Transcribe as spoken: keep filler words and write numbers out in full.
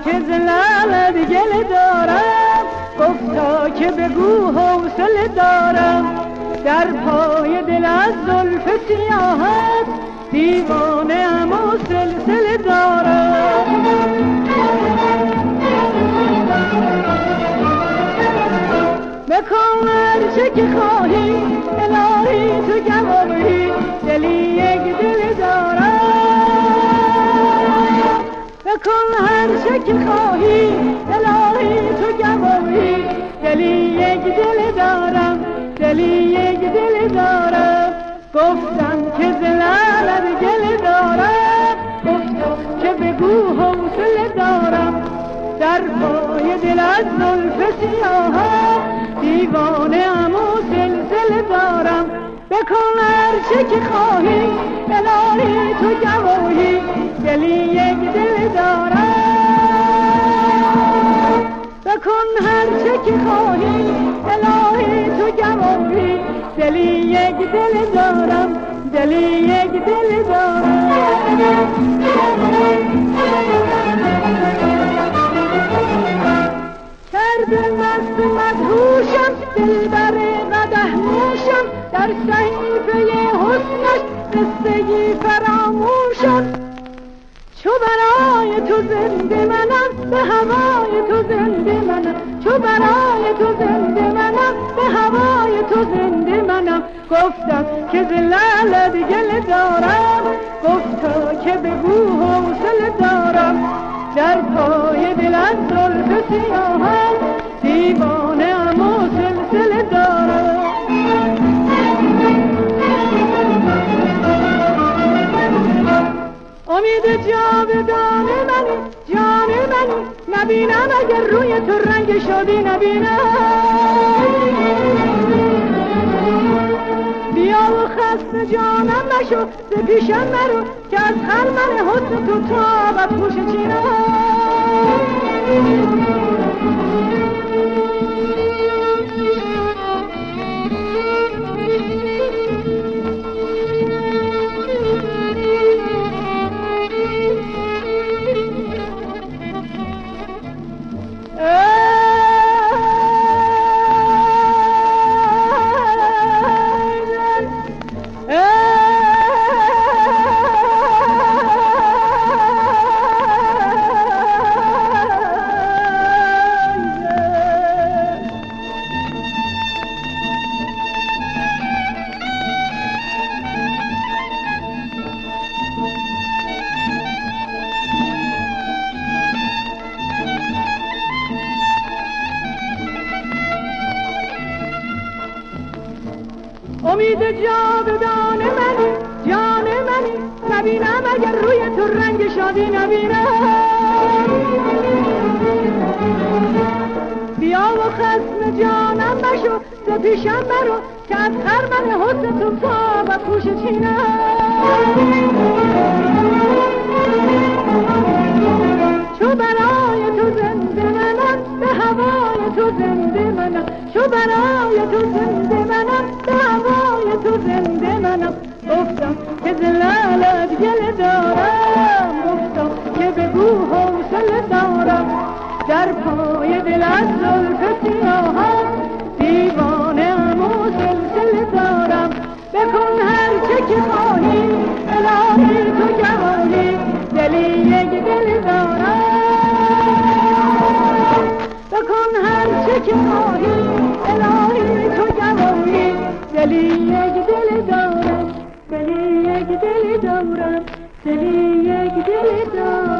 که ز لعلت گله دارم، گفتا که بگو حوصله دارم. در پای دل از زلف سیاهت دیوانه ام و سلسله دارم. بکن هرچه که خواهی الهی تو گواهی، دلی یک دل دارم. بکن هرچه که خواهی الهی تو گواهی، دلی یک دل دارم، دلی یک دل دارم. گفتم که ز لعلت گله دارم، گفتم که بگو حوصله دارم. در پای دل از زلف سیاهت دیوانه ام و سلسله دارم. بکن هرچه که خواهی الهی تو گواهی، دلی یک دل دارم. بکن هرچه که خواهی الهی تو گواهی، دلی یک دل دارم، دلی یک دل دارم. کرده مست مدهوشم دلبر قدح نوشم، در صحیفه حسنش قصه‌ای فراموشم. چو برای تو زنده منم به هوای تو زنده منم، چو برای تو زنده منم به هوای تو زنده منم. گفتم که ز لعلت گله دارم، گفتا که بگو حوصله دارم. در پای دل از زلف سیاهت دیوانه ام و سلسله دارم. امید جاودان منی جان منی، نبینم اگر روی تو رنگ شادی نبینم. بیا و خسته جانم نشو ز پیشم نرو، که از خرمن حسن تو تابت پوش چینم. امید جاودان منی جان منی، نبینم اگر روی تو رنگ شادی نبینم. بیا و خصم جانم نشو ز پیشم برو، که از خرمن حسن تو پا و پوش چینم. چو برای تو زنده منم به هوای تو زنده منم، چو برای تو زنده منم به هوای تو زنده منم. گفتم که ز لعلت گله دارم، گفتم که بگو حوصله دارم. در پای دل از زلف سیاهت دیوانه ام و سلسله دارم. بکن هرچه که خواهی الهی تو گواهی، دلی یک دل دارم. بکن هرچه که خواهی الهی تو گواهی، دلی یک دل دارم، دلی یک دل دارم، دلی یک دل دارم.